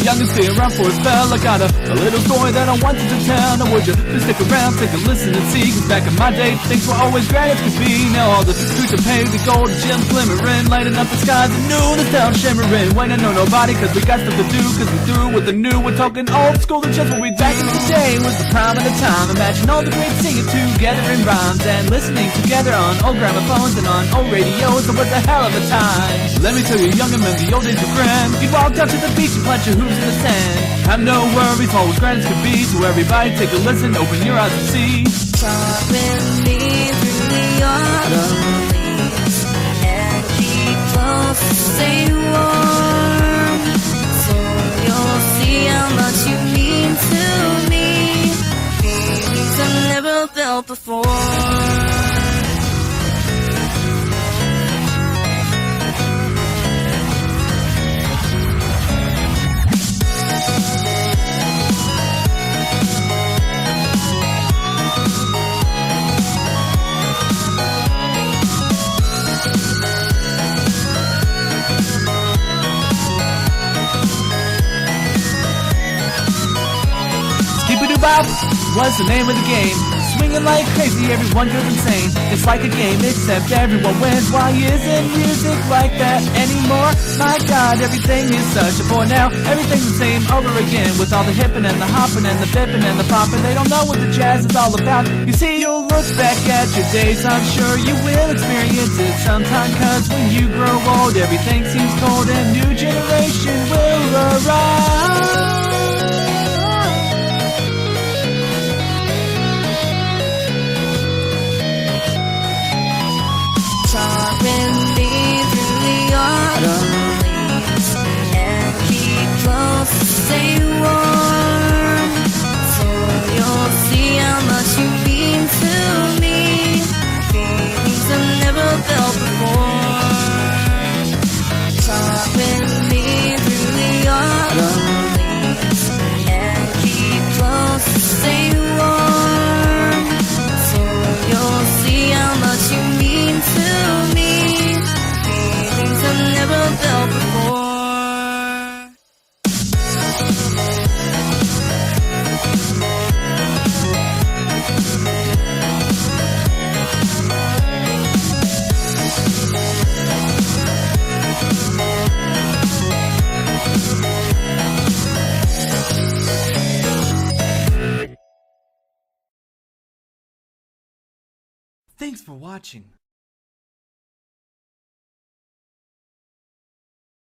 young and stay around for a spell. I got a little story that I wanted to tell. Now would you please stick around, take a listen and see? Cause back in my day, things were always great as could be. Now all the streets are paved, the gold gems glimmering, lighting up the skies and new, the town shimmering. Wait, I know nobody, cause we got stuff to do, cause we through with the new. We're talking old school and just what we back in the day was the prime of the time. Imagine all the great singing together in rhymes and listening together on old gramophones and on old radios. It was a hell of a time. Let me tell you, young men, the old days were grand. You'd walk down to the beach and plant your hooves in the sand. Have no worries, all as grand as could be. So everybody take a listen, open your eyes and see. Talk with me through the autumn leaves and keep close to stay warm. So you'll see how much you mean to me. Feelings I've never felt before. Bop was the name of the game. Swinging like crazy, everyone goes insane. It's like a game, except everyone wins. Why isn't music like that anymore? My God, everything is such a bore now. Everything's the same over again, with all the hippin' and the hoppin' and the bippin' and the poppin'. They don't know what the jazz is all about. You see, you'll look back at your days, I'm sure you will experience it sometime. Cause when you grow old, everything seems cold and new generation will arrive. Talk with me through the autumn leaves and keep close to stay warm. So you'll see how much you mean to me. Feelings I've never felt before. Talk with me through the autumn leaves and keep close to stay warm. So you'll see how much you mean to me. Feelings I've never felt before. Thanks for watching.